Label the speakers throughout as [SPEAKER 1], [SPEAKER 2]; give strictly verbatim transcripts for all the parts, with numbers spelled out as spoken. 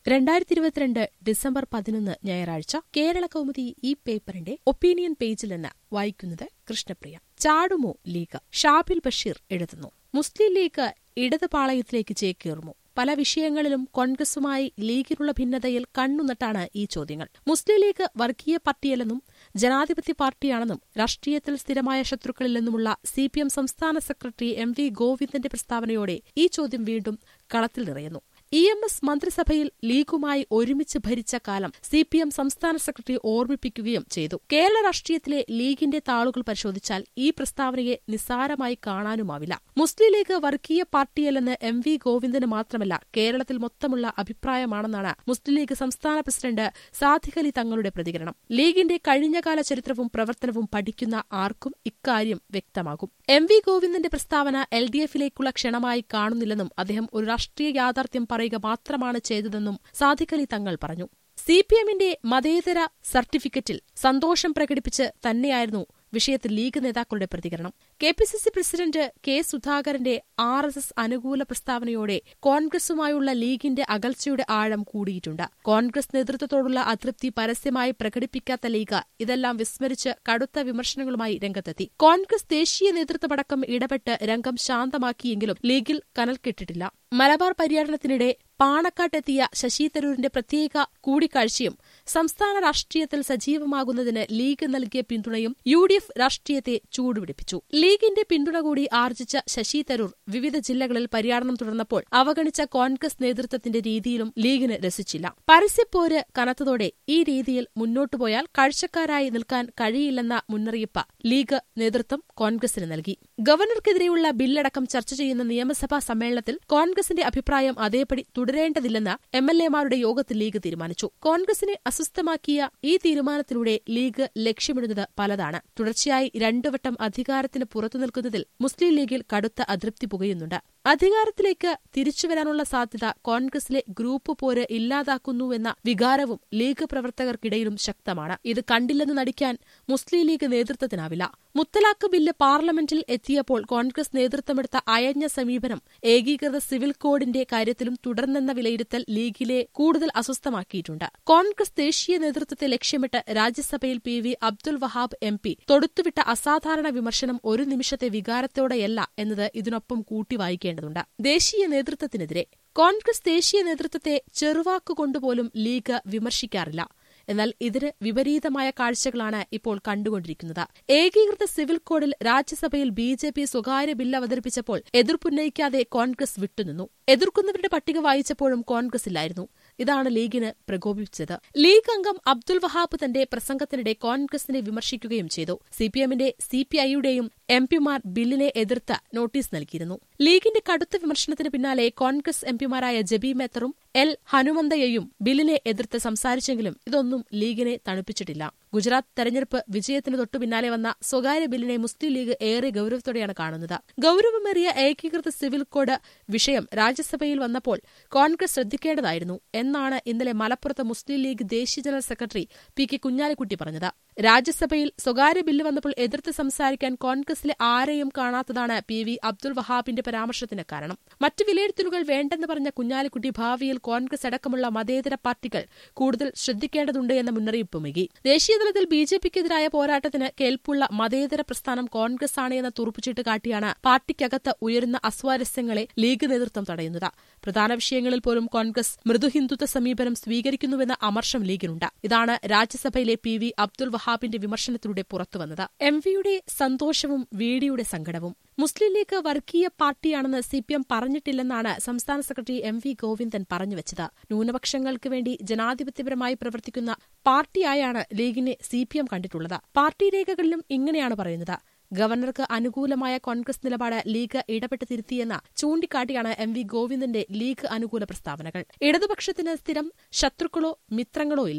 [SPEAKER 1] രണ്ടായിരത്തി ഇരുപത്തിരണ്ട് ഡിസംബർ പതിനൊന്ന് ഞായറാഴ്ച കേരള കൗമുദി ഈ പേപ്പറിന്റെ ഒപ്പീനിയൻ പേജിൽ നിന്ന് വായിക്കുന്നത് കൃഷ്ണപ്രിയ. ചാടുമോ ലീഗ്? ഷാബിൽ ബഷീർ എഴുതുന്നു. മുസ്ലിം ലീഗ് ഇടത് പാളയത്തിലേക്ക് ചേക്കേറുമോ? പല വിഷയങ്ങളിലും കോൺഗ്രസുമായി ലീഗിനുള്ള ഭിന്നതയിൽ കണ്ണുനട്ടാണ് ഈ ചോദ്യങ്ങൾ. മുസ്ലിം ലീഗ് വർഗീയ പാർട്ടിയല്ലെന്നും ജനാധിപത്യ പാർട്ടിയാണെന്നും രാഷ്ട്രീയത്തിൽ സ്ഥിരമായ ശത്രുക്കളില്ലെന്നുമുള്ള സി പി എം സംസ്ഥാന സെക്രട്ടറി എം വി ഗോവിന്ദന്റെ പ്രസ്താവനയോടെ ഈ ചോദ്യം വീണ്ടും കളത്തിൽ നിറയുന്നു. ഇ എം എസ് മന്ത്രിസഭയിൽ ലീഗുമായി ഒരുമിച്ച് ഭരിച്ച കാലം സി പി എം സംസ്ഥാന സെക്രട്ടറി ഓർമ്മിപ്പിക്കുകയും ചെയ്തു. കേരള രാഷ്ട്രീയത്തിലെ ലീഗിന്റെ താളുകൾ പരിശോധിച്ചാൽ ഈ പ്രസ്താവനയെ നിസ്സാരമായി കാണാനുമാവില്ല. മുസ്ലിം ലീഗ് വർഗീയ പാർട്ടിയല്ലെന്ന് എം വി ഗോവിന്ദന് മാത്രമല്ല കേരളത്തിൽ മൊത്തമുള്ള അഭിപ്രായമാണെന്നാണ് മുസ്ലിം ലീഗ് സംസ്ഥാന പ്രസിഡന്റ് സാദിഖ് അലി തങ്ങളുടെ പ്രതികരണം. ലീഗിന്റെ കഴിഞ്ഞകാല ചരിത്രവും പ്രവർത്തനവും പഠിക്കുന്ന ആർക്കും ഇക്കാര്യം വ്യക്തമാകും. എം വി ഗോവിന്ദന്റെ പ്രസ്താവന എൽ ഡി എഫിലേക്കുള്ള ക്ഷണമായി കാണുന്നില്ലെന്നും അദ്ദേഹം ഒരു രാഷ്ട്രീയ യാഥാർത്ഥ്യം പറയുക മാത്രമാണ് ചെയ്തതെന്നും സാദിഖ് അലി തങ്ങൾ പറഞ്ഞു. സി പി എമ്മിന്റെ മതേതര സർട്ടിഫിക്കറ്റിൽ സന്തോഷം പ്രകടിപ്പിച്ച് തന്നെയായിരുന്നു വിഷയത്തിൽ ലീഗ് നേതാക്കളുടെ പ്രതികരണം. K P C C president K സുധാകരന്റെ ആർ എസ് എസ് അനുകൂല പ്രസ്താവനയോടെ കോൺഗ്രസുമായുള്ള ലീഗിന്റെ അകൽച്ചയുടെ ആഴം കൂടിയിട്ടുണ്ട്. കോൺഗ്രസ് നേതൃത്വത്തോടുള്ള അതൃപ്തി പരസ്യമായി പ്രകടിപ്പിക്കാത്ത ലീഗ് ഇതെല്ലാം വിസ്മരിച്ച് കടുത്ത വിമർശനങ്ങളുമായി രംഗത്തെത്തി. കോൺഗ്രസ് ദേശീയ നേതൃത്വമടക്കം ഇടപെട്ട് രംഗം ശാന്തമാക്കിയെങ്കിലും ലീഗിൽ കനൽ കെട്ടിട്ടില്ല. മലബാർ പര്യടനത്തിനിടെ പാണക്കാട്ടെത്തിയ ശശി തരൂരിന്റെ പ്രത്യേക കൂടിക്കാഴ്ചയും സംസ്ഥാന രാഷ്ട്രീയത്തിൽ സജീവമാകുന്നതിന് ലീഗ് നൽകിയ പിന്തുണയും യു ഡി എഫ് രാഷ്ട്രീയത്തെ ചൂടുപിടിപ്പിച്ചു. ലീഗിന്റെ പിന്തുണ കൂടി ആർജിച്ച ശശി തരൂർ വിവിധ ജില്ലകളിൽ പര്യടനം തുടർന്നപ്പോൾ അവഗണിച്ച കോൺഗ്രസ് നേതൃത്വത്തിന്റെ രീതിയിലും ലീഗിന് രസിച്ചില്ല. പരസ്യപ്പോര് കനത്തതോടെ ഈ രീതിയിൽ മുന്നോട്ടുപോയാൽ കാഴ്ചക്കാരായി നിൽക്കാൻ കഴിയില്ലെന്ന മുന്നറിയിപ്പ് ലീഗ് നേതൃത്വം കോൺഗ്രസിന് നൽകി. ഗവർണർക്കെതിരെയുള്ള ബില്ലടക്കം ചർച്ച ചെയ്യുന്ന നിയമസഭാ സമ്മേളനത്തിൽ കോൺഗ്രസിന്റെ അഭിപ്രായം അതേപടി തുടരേണ്ടതില്ലെന്ന് എം എൽ എമാരുടെ യോഗത്തിൽ ലീഗ് തീരുമാനിച്ചു. കോൺഗ്രസിനെ അസ്വസ്ഥമാക്കിയ ഈ തീരുമാനത്തിലൂടെ ലീഗ് ലക്ഷ്യമിടുന്നത് പലതാണ്. തുടർച്ചയായി രണ്ടുവട്ടം അധികാരത്തിന് പുറത്തുനിൽക്കുന്നതിൽ മുസ്ലിം ലീഗിൽ കടുത്ത അതൃപ്തി പുകയുന്നുണ്ട്. അധികാരത്തിലേക്ക് തിരിച്ചുവരാനുള്ള സാധ്യത കോൺഗ്രസിലെ ഗ്രൂപ്പ് പോര് ഇല്ലാതാക്കുന്നുവെന്ന വികാരവും ലീഗ് പ്രവർത്തകർക്കിടയിലും ശക്തമാണ്. ഇത് കണ്ടില്ലെന്ന് നടിക്കാൻ മുസ്ലിം ലീഗ് നേതൃത്വത്തിനാവില്ല. മുത്തലാഖ് ബില്ല് പാർലമെന്റിൽ എത്തിയപ്പോൾ കോൺഗ്രസ് നേതൃത്വമെടുത്ത അയഞ്ഞ സമീപനം ഏകീകൃത സിവിൽ കോഡിന്റെ കാര്യത്തിലും തുടർന്നെന്ന വിലയിരുത്തൽ ലീഗിലെ കൂടുതൽ അസ്വസ്ഥമാക്കിയിട്ടുണ്ട്. കോൺഗ്രസ് ദേശീയ നേതൃത്വത്തെ ലക്ഷ്യമിട്ട് രാജ്യസഭയിൽ P V Abdul Wahab M P തൊടുത്തുവിട്ട അസാധാരണ വിമർശനം ഒരു നിമിഷത്തെ വികാരത്തോടെയല്ല എന്നത് ഇതിനൊപ്പം കൂട്ടി വായിക്കേണ്ടതുണ്ട്. ദേശീയ നേതൃത്വത്തിനെതിരെ കോൺഗ്രസ് ദേശീയ നേതൃത്വത്തെ ചെറുവാക്കുകൊണ്ടുപോലും ലീഗ് വിമർശിക്കാറില്ല. എന്നാൽ ഇതിന് വിപരീതമായ കാഴ്ചകളാണ് ഇപ്പോൾ കണ്ടുകൊണ്ടിരിക്കുന്നത്. ഏകീകൃത സിവിൽ കോഡിൽ രാജ്യസഭയിൽ ബി ജെ പി സ്വകാര്യ ബില്ല് അവതരിപ്പിച്ചപ്പോൾ എതിർപ്പുന്നയിക്കാതെ കോൺഗ്രസ് വിട്ടുനിന്നു. എതിർക്കുന്നവരുടെ പട്ടിക വായിച്ചപ്പോഴും കോൺഗ്രസ് ഇല്ലായിരുന്നു. ഇതാണ് ലീഗിന് പ്രകോപിപ്പിച്ചത്. ലീഗ് അംഗം അബ്ദുൽ വഹാബ് തന്റെ പ്രസംഗത്തിനിടെ കോൺഗ്രസിനെ വിമർശിക്കുകയും ചെയ്തു. സിപിഎമ്മിന്റെ സി പി ഐയുടെയും എം പിമാർ ബില്ലിനെ എതിർത്ത് നോട്ടീസ് നൽകിയിരുന്നു. ലീഗിന്റെ കടുത്ത വിമർശനത്തിന് പിന്നാലെ കോൺഗ്രസ് എം പിമാരായ ജബി മേത്തറും എൽ ഹനുമന്തയയും ബില്ലിനെ എതിർത്ത് സംസാരിച്ചെങ്കിലും ഇതൊന്നും ലീഗിനെ തണുപ്പിച്ചിട്ടില്ല. ഗുജറാത്ത് തെരഞ്ഞെടുപ്പ് വിജയത്തിന് തൊട്ടുപിന്നാലെ വന്ന സ്വകാര്യ ബില്ലിനെ മുസ്ലിം ലീഗ് ഏറെ ഗൌരവത്തോടെയാണ് കാണുന്നത്. ഗൌരവമേറിയ ഏകീകൃത സിവിൽ കോഡ് വിഷയം രാജ്യസഭയിൽ വന്നപ്പോൾ കോൺഗ്രസ് ശ്രദ്ധിക്കേണ്ടതായിരുന്നു എന്നാണ് ഇന്നലെ മലപ്പുറത്ത് മുസ്ലിം ലീഗ് ദേശീയ general secretary P K Kunhalikutty പറഞ്ഞത്. രാജ്യസഭയിൽ സ്വകാര്യ ബില്ല് വന്നപ്പോൾ എതിർത്ത് സംസാരിക്കാൻ കോൺഗ്രസിലെ ആരെയും കാണാത്തതാണ് പി വി അബ്ദുൽ വഹാബിന്റെ പരാമർശത്തിന് കാരണം. മറ്റ് വിലയിരുത്തലുകൾ വേണ്ടെന്ന് പറഞ്ഞ കുഞ്ഞാലിക്കുട്ടി ഭാവിയിൽ കോൺഗ്രസ് അടക്കമുള്ള മതേതര പാർട്ടികൾ കൂടുതൽ ശ്രദ്ധിക്കേണ്ടതുണ്ട് എന്ന മുന്നറിയിപ്പ് നൽകി. ദേശീയതലത്തിൽ ബി ജെ പിക്കെതിരായ പോരാട്ടത്തിന് കേൾപ്പുള്ള മതേതര പ്രസ്ഥാനം കോൺഗ്രസ് ആണ് എന്ന തുറപ്പിച്ചിട്ട് കാട്ടിയാണ് പാർട്ടിക്കകത്ത് ഉയരുന്ന അസ്വാരസ്യങ്ങളെ ലീഗ് നേതൃത്വം തടയുന്നത്. പ്രധാന വിഷയങ്ങളിൽ പോലും കോൺഗ്രസ് മൃദുഹിന്ദുത്വ സമീപനം സ്വീകരിക്കുന്നുവെന്ന അമർഷം ലീഗിനുണ്ട്. ഇതാണ് രാജ്യസഭയിലെ പി വി അബ്ദുൽ വഹാബിന്റെ വിമർശനത്തിലൂടെ പുറത്തുവന്നത്. എം വിയുടെ സന്തോഷവും വി ഡിയുടെ സങ്കടവും. മുസ്ലിം ലീഗ് വർഗീയ പാർട്ടിയാണെന്ന് സി പി എം പറഞ്ഞിട്ടില്ലെന്നാണ് സംസ്ഥാന സെക്രട്ടറി എം വി ഗോവിന്ദൻ പറഞ്ഞുവച്ചത്. ന്യൂനപക്ഷങ്ങൾക്ക് വേണ്ടി ജനാധിപത്യപരമായി പ്രവർത്തിക്കുന്ന പാർട്ടിയായാണ് ലീഗിനെ സി പി എം കണ്ടിട്ടുള്ളത്. പാർട്ടി രേഖകളിലും ഇങ്ങനെയാണ് പറയുന്നത്. ഗവർണർക്ക് അനുകൂലമായ കോൺഗ്രസ് നിലപാട് ലീഗ് ഇടപെട്ട് തിരുത്തിയെന്ന് ചൂണ്ടിക്കാട്ടിയാണ് എം വി ഗോവിന്ദന്റെ ലീഗ് അനുകൂല പ്രസ്താവനകൾ. ഇടതുപക്ഷത്തിന് സ്ഥിരം ശത്രുക്കളോ മിത്രങ്ങളോ ഇല്ല.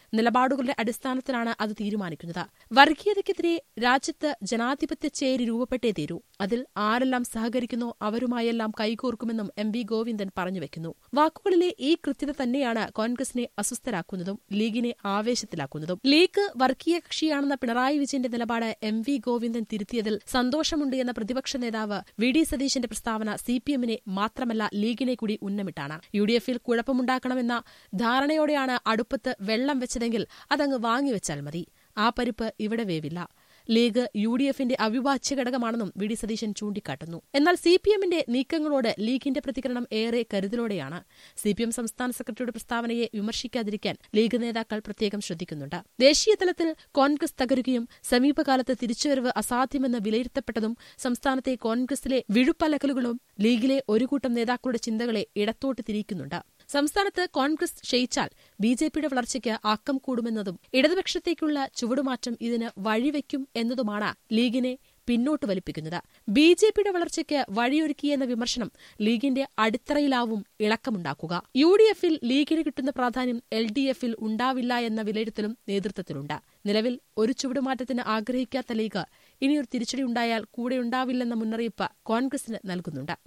[SPEAKER 1] നിലപാടുകളുടെ അടിസ്ഥാനത്തിലാണ് അത് തീരുമാനിക്കുന്നത്. വർഗീയതയ്ക്കെതിരെ രാജ്യത്ത് ജനാധിപത്യ ചേരി രൂപപ്പെട്ടേ തീരൂ. അതിൽ ആരെല്ലാം സഹകരിക്കുന്നോ അവരുമായെല്ലാം കൈകോർക്കുമെന്നും എം വി ഗോവിന്ദൻ പറഞ്ഞുവെക്കുന്നു. വാക്കുകളിലെ ഈ കൃത്യത തന്നെയാണ് കോൺഗ്രസിനെ അസ്വസ്ഥരാക്കുന്നതും ലീഗിനെ ആവേശത്തിലാക്കുന്നതും. ലീഗ് വർഗീയ കക്ഷിയാണെന്ന പിണറായി വിജയന്റെ നിലപാട് എം വി ഗോവിന്ദൻ തിരുത്തിയതിൽ സന്തോഷമുണ്ട് എന്ന പ്രതിപക്ഷ നേതാവ് വി ഡി സതീശന്റെ പ്രസ്താവന സി പി എമ്മിനെ മാത്രമല്ല ലീഗിനെ കൂടി ഉന്നമിട്ടാണ്. യു ഡി എഫിൽ കുഴപ്പമുണ്ടാക്കണമെന്ന ധാരണയോടെയാണ് അടുപ്പത്ത് വെള്ളം വെച്ചതെങ്കിൽ അതങ്ങ് വാങ്ങിവെച്ചാൽ മതി. ആ പരിപ്പ് ഇവിടെ വേവില്ല. ലീഗ് യു ഡി എഫിന്റെ അവിഭാജ്യ ഘടകമാണെന്നും വി ഡി സതീശൻ ചൂണ്ടിക്കാട്ടുന്നു. എന്നാൽ സി പി എമ്മിന്റെ നീക്കങ്ങളോട് ലീഗിന്റെ പ്രതികരണം ഏറെ കരുതലോടെയാണ്. സി പി എം സംസ്ഥാന സെക്രട്ടറിയുടെ പ്രസ്താവനയെ വിമർശിക്കാതിരിക്കാൻ ലീഗ് നേതാക്കൾ പ്രത്യേകം ശ്രദ്ധിക്കുന്നുണ്ട്. ദേശീയതലത്തിൽ കോൺഗ്രസ് തകരുകയും സമീപകാലത്ത് തിരിച്ചുവരവ് അസാധ്യമെന്ന് വിലയിരുത്തപ്പെട്ടതും സംസ്ഥാനത്തെ കോൺഗ്രസിലെ വിഴുപ്പലകലുകളും ലീഗിലെ ഒരു കൂട്ടം നേതാക്കളുടെ ചിന്തകളെ ഇടത്തോട്ട് തിരിക്കുന്നുണ്ട്. സംസ്ഥാനത്ത് കോൺഗ്രസ് ക്ഷയിച്ചാൽ ബി ജെ പിയുടെ വളർച്ചയ്ക്ക് ആക്കം കൂടുമെന്നതും ഇടതുപക്ഷത്തേക്കുള്ള ചുവടുമാറ്റം ഇതിന് വഴിവെക്കും എന്നതുമാണ് ലീഗിനെ പിന്നോട്ട് വലിപ്പിക്കുന്നത്. ബി ജെ പിയുടെ വളർച്ചയ്ക്ക് വഴിയൊരുക്കിയെന്ന വിമർശനം ലീഗിന്റെ അടിത്തറയിലാവും ഇളക്കമുണ്ടാക്കുക. യു ഡി എഫിൽ ലീഗിന് കിട്ടുന്ന പ്രാധാന്യം എൽ ഡി എഫിൽ ഉണ്ടാവില്ല എന്ന വിലയിരുത്തലും നേതൃത്വത്തിലുണ്ട്. നിലവിൽ ഒരു ചുവടുമാറ്റത്തിന് ആഗ്രഹിക്കാത്ത ലീഗ് ഇനിയൊരു തിരിച്ചടിയുണ്ടായാൽ കൂടെയുണ്ടാവില്ലെന്ന മുന്നറിയിപ്പ് കോൺഗ്രസിന് നൽകുന്നുണ്ട്.